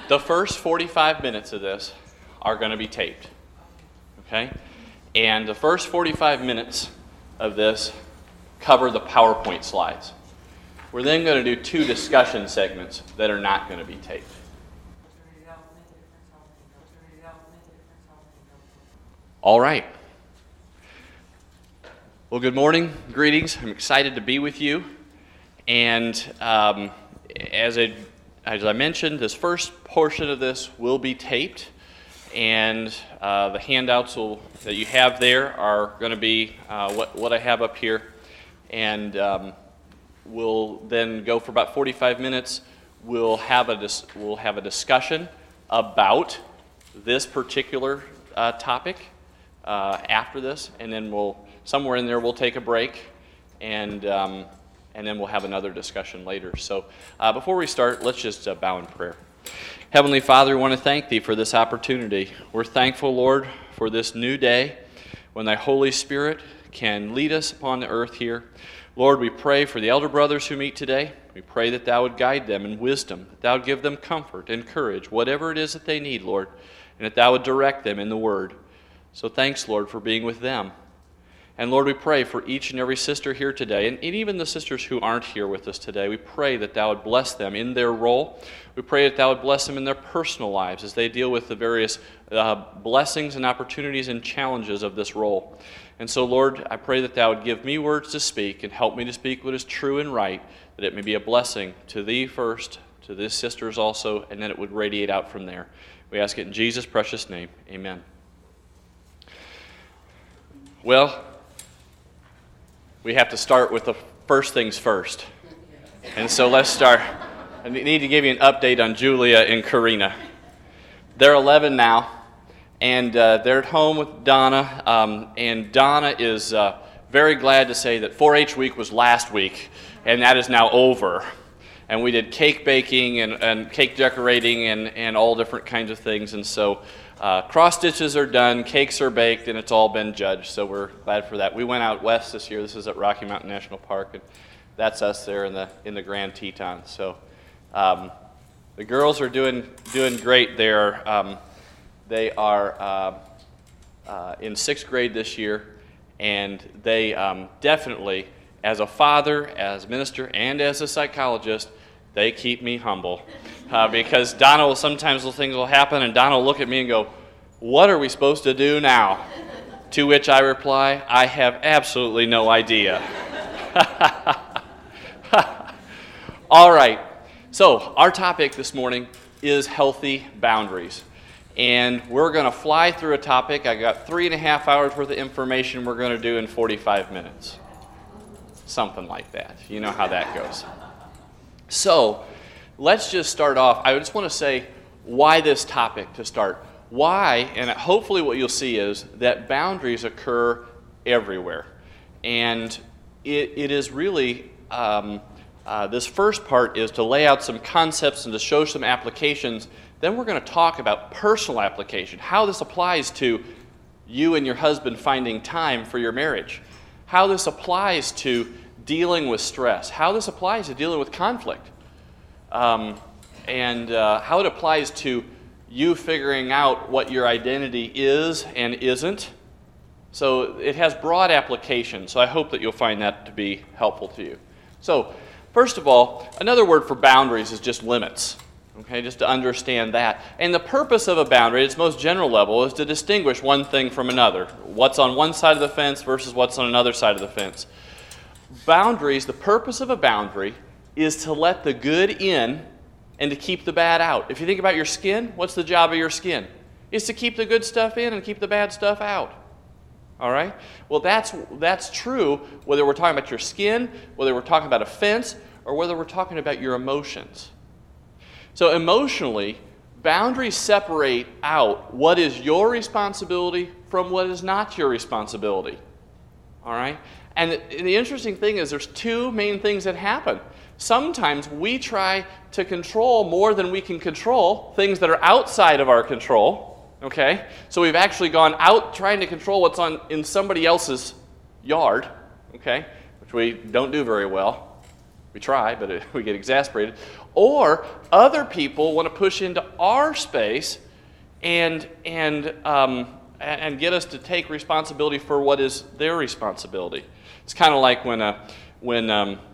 The first 45 minutes of this are going to be taped, okay? And the first 45 minutes of this cover the PowerPoint slides. We're then going to do 2 discussion segments that are not going to be taped. All right. Well, good morning, greetings. I'm excited to be with you. And as I mentioned, this first portion of this will be taped, and the handouts that you have there are going to be what I have up here, and we'll then go for about 45 minutes. We'll have a discussion about this particular topic after this, and then somewhere in there we'll take a break, and then we'll have another discussion later. So before we start, let's just bow in prayer. Heavenly Father, we want to thank Thee for this opportunity. We're thankful, Lord, for this new day when Thy Holy Spirit can lead us upon the earth here. Lord, we pray for the elder brothers who meet today. We pray that Thou would guide them in wisdom, that Thou would give them comfort and courage, whatever it is that they need, Lord, and that Thou would direct them in the Word. So thanks, Lord, for being with them. And Lord, we pray for each and every sister here today, and even the sisters who aren't here with us today. We pray that Thou would bless them in their role. We pray that Thou would bless them in their personal lives as they deal with the various blessings and opportunities and challenges of this role. And so, Lord, I pray that Thou would give me words to speak and help me to speak what is true and right, that it may be a blessing to Thee first, to These sisters also, and then it would radiate out from there. We ask it in Jesus' precious name. Amen. Well, we have to start with the first things first. And so let's start. I need to give you an update on Julia and Karina. They're 11 now, and they're at home with Donna. And Donna is very glad to say that 4-H week was last week, and that is now over. And we did cake baking and cake decorating and all different kinds of things. And so cross stitches are done, cakes are baked, and it's all been judged, so we're glad for that. We went out west this year. This is at Rocky Mountain National Park, and that's us there in the Grand Teton. So the girls are doing great there. They are in 6th grade this year, and they definitely, as a father, as minister, and as a psychologist, they keep me humble. Because Donna sometimes things will happen, and Donna will look at me and go, "What are we supposed to do now?" To which I reply, "I have absolutely no idea." All right, so our topic this morning is healthy boundaries. And we're going to fly through a topic. I got 3.5 hours worth of information we're going to do in 45 minutes. Something like that. You know how that goes. So, let's just start off. I just want to say why this topic to start. Why, and hopefully what you'll see is that boundaries occur everywhere. And it is really, this first part is to lay out some concepts and to show some applications. Then we're going to talk about personal application, how this applies to you and your husband finding time for your marriage, how this applies to dealing with stress, how this applies to dealing with conflict, and how it applies to you figuring out what your identity is and isn't. So it has broad application, so I hope that you'll find that to be helpful to you. So first of all, another word for boundaries is just limits. Okay, just to understand that. And the purpose of a boundary at its most general level is to distinguish one thing from another. What's on one side of the fence versus what's on another side of the fence. Boundaries, the purpose of a boundary is to let the good in and to keep the bad out. If you think about your skin, what's the job of your skin? It's to keep the good stuff in and keep the bad stuff out. All right? Well, that's true whether we're talking about your skin, whether we're talking about a fence, or whether we're talking about your emotions. So emotionally, boundaries separate out what is your responsibility from what is not your responsibility. All right? And the interesting thing is there's 2 main things that happen. Sometimes we try to control more than we can control, things that are outside of our control, okay? So we've actually gone out trying to control what's in somebody else's yard, okay, which we don't do very well. We try, but we get exasperated. Or other people want to push into our space and get us to take responsibility for what is their responsibility. It's kind of like when